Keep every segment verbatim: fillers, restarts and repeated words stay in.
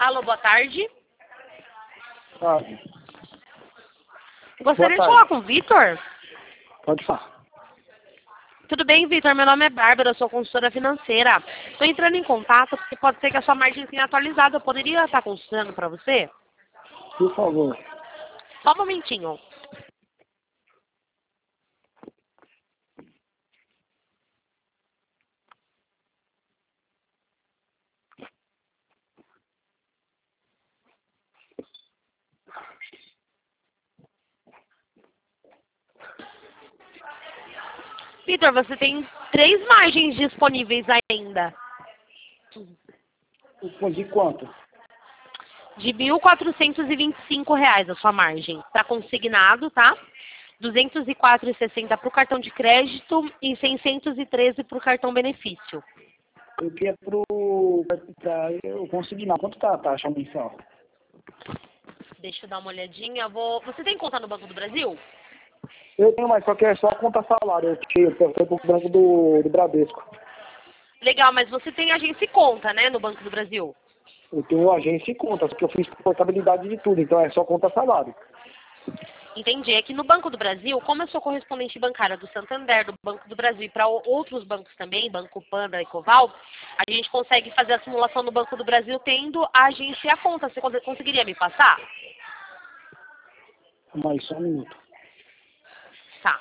Alô, boa tarde. Ah, Gostaria de tarde. falar com o Vitor? pode falar. Tudo bem, Vitor? Meu nome é Bárbara, eu sou consultora financeira. Estou entrando em contato porque pode ser que a sua margem tenha atualizado. Eu poderia estar consultando para você? Por favor. Só um momentinho. Vitor, você tem três margens disponíveis ainda. De quanto? De mil quatrocentos e vinte e cinco reais a sua margem. Está consignado, tá? duzentos e quatro reais e sessenta centavos para o cartão de crédito e seiscentos e treze para o cartão benefício. Eu queria pro. Pra eu consignar. Quanto tá a taxa mensal? Deixa eu dar uma olhadinha. Vou... Você tem conta no Banco do Brasil? Eu tenho, mas só que é só conta salário. Eu tiro, eu fui pro banco do, do Bradesco. Legal, mas você tem agência e conta, né, no Banco do Brasil? Eu tenho agência e conta, só que eu fiz portabilidade de tudo, então é só conta salário. Entendi. É que no Banco do Brasil, como eu sou correspondente bancária do Santander, do Banco do Brasil e para outros bancos também, Banco Panda e Coval, a gente consegue fazer a simulação no Banco do Brasil tendo a agência e a conta. Você cons- conseguiria me passar? Mas só um minuto. Tá.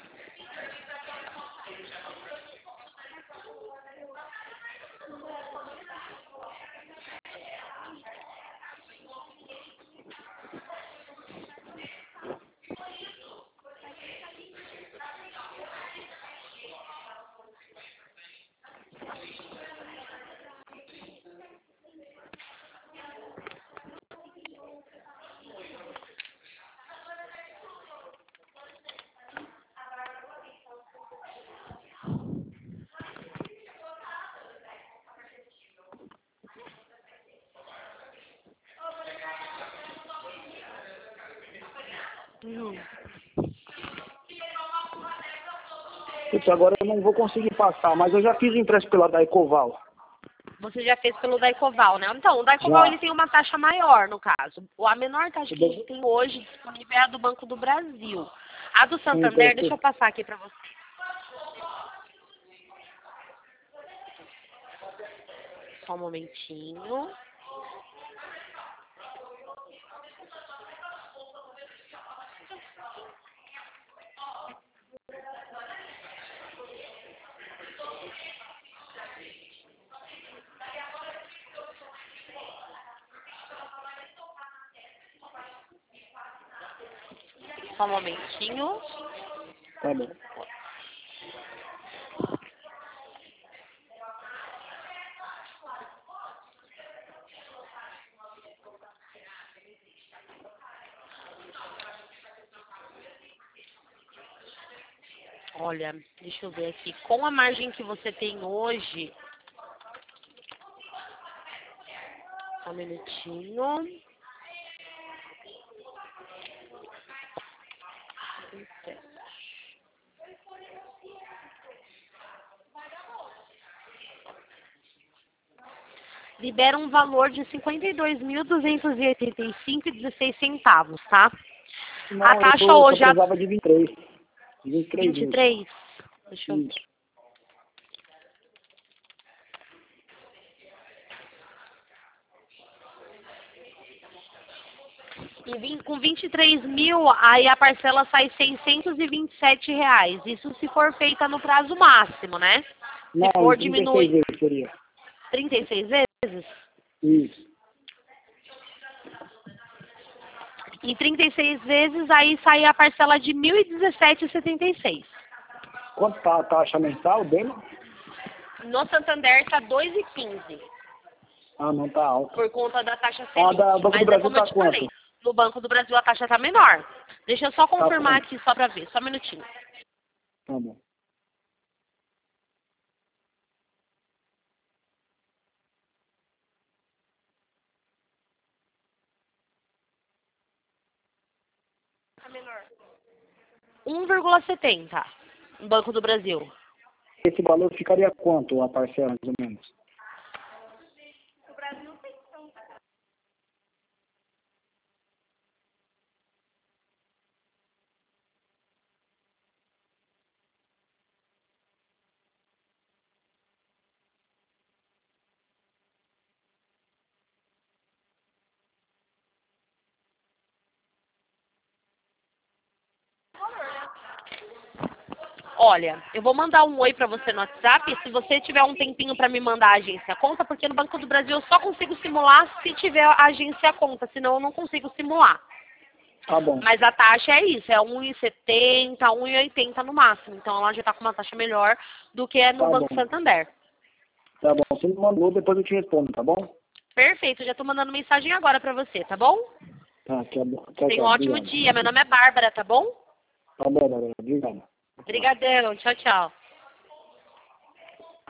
Uhum. Putz, agora eu não vou conseguir passar, mas eu já fiz o empréstimo pela da Ecoval. Você já fez pelo Daicoval, né? Então, o Daicoval Já. ele tem uma taxa maior, no caso. A menor taxa que a gente tem hoje disponível é a do Banco do Brasil. A do Santander, deixa eu passar aqui para você. Só um momentinho. Só um momentinho. Tá bom. Olha, deixa eu ver aqui. Com a margem que você tem hoje... Só um minutinho. Libera um valor de cinquenta e dois mil duzentos e oitenta e cinco reais e dezesseis centavos, tá? Não, A taxa eu só hoje... A... precisava de vinte e três. vinte e três vinte e mil. três? Deixa eu ver. Isso. E vim- com vinte e três mil, aí a parcela sai seiscentos e vinte e sete reais. Isso se for feita no prazo máximo, né? Não, Se for em trinta e seis diminuir vezes seria. trinta e seis vezes, Isso. em trinta e seis vezes, aí sai a parcela de mil e dezessete reais e setenta e seis. Quanto tá a taxa mensal dele? No Santander está dois e quinze, Ah, não tá alta. por conta da taxa Ah, Selic. da Banco do Mas é Brasil como eu tá te quanto? falei, no Banco do Brasil a taxa está menor. Deixa eu só Tá confirmar quanto? aqui, só para ver, só um minutinho. Tá bom. um vírgula setenta no Banco do Brasil. Esse valor ficaria quanto a parcela, mais ou menos? Olha, eu vou mandar um oi pra você no WhatsApp. Se você tiver um tempinho pra me mandar a agência conta, porque no Banco do Brasil eu só consigo simular se tiver a agência conta, senão eu não consigo simular. Tá bom. Mas a taxa é isso, é um e setenta, um e oitenta no máximo. Então ela já tá com uma taxa melhor do que é no Tá Banco bom. Santander. Tá bom. Você me mandou, depois eu te respondo, tá bom? Perfeito, já tô mandando mensagem agora pra você, tá bom? Tá, tchau. Tchau, Tenha um tchau. ótimo Obrigado. dia. Meu nome é Bárbara, tá bom? Tá bom, Bárbara. Obrigado. Obrigadão. Tchau, tchau.